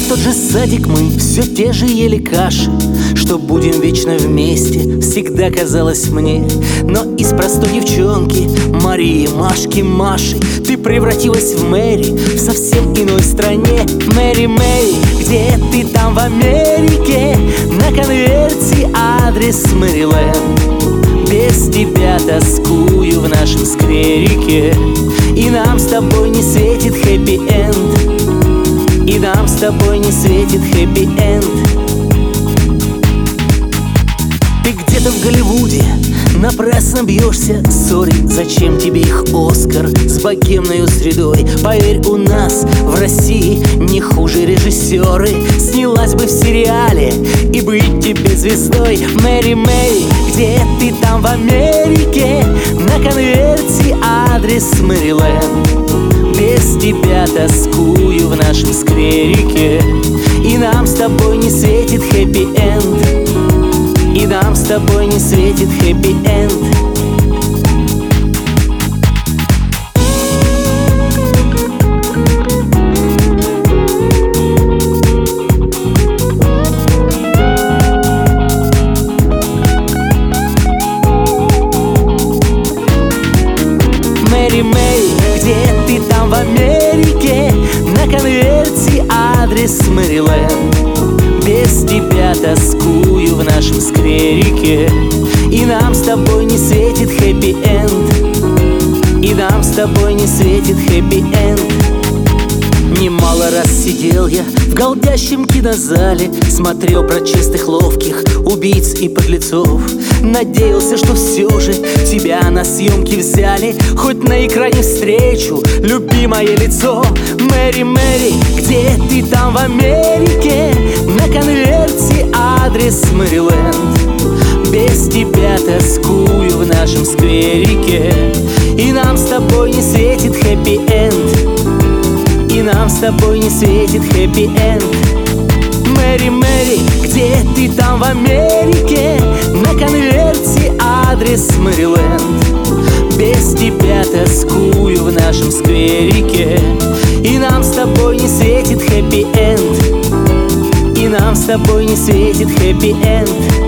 тот же садик мы, все те же ели каши. Что будем вечно вместе, всегда казалось мне. Но из простой девчонки Марии, Машки, Маши ты превратилась в Мэри в совсем иной стране. Мэри, Мэри, где ты там в Америке? На конверте адрес Мэриленд. Без тебя тоскую в нашем скверике, и нам с тобой не светит хэппи-энд. И нам с тобой не светит хэппи-энд. Ты где-то в Голливуде напрасно бьешься. Сори, зачем тебе их Оскар с богемной средой? Поверь, у нас в России не хуже режиссеры. Снялась бы в сериале и быть тебе звездой. Мэри, Мэри, где ты там в Америке? На конверте адрес Мэриленд. Без тебя тоскую в нашем скверике, и нам с тобой не светит хэппи-энд. И нам с тобой не светит хэппи-энд. Мэри, Мэри, где ты там в Америке? На конверте адрес Мэриленд. Без тебя тоскую в нашем скверике, и нам с тобой не светит хэппи-энд. И нам с тобой не светит хэппи-энд. Немало раз сидел я в голдящем кинозале, смотрел про честных, ловких убийц и подлецов. Надеялся, что все же тебя на съемки взяли, хоть на экране встречу любимое лицо. Мэри, Мэри, где ты там в Америке? На конверте адрес Мэриленд. Без тебя тоскую в нашем скверике, и нам с тобой не светит хэппи-энд. И нам с тобой не светит хэппи-энд. Мэри, Мэри, где ты там в Америке? На конверте адрес Мэриленд. Без тебя тоскую в нашем скверике, и нам с тобой не светит хэппи-энд. И нам с тобой не светит хэппи-энд.